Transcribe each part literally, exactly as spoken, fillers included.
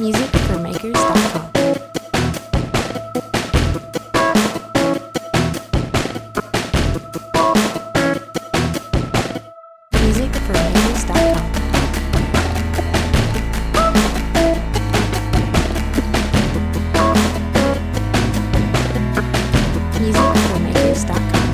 music for makers dot com. music for makers dot com. music for makers dot com.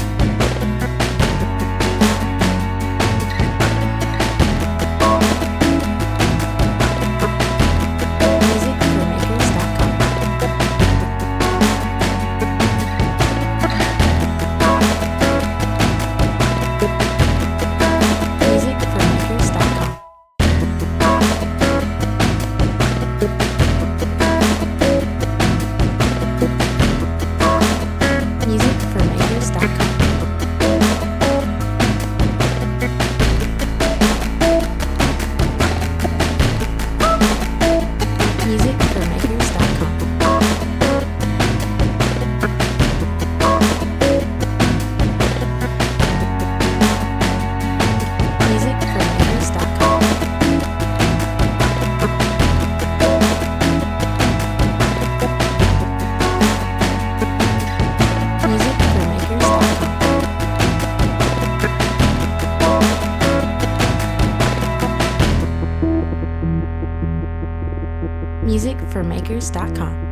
music for makers dot com.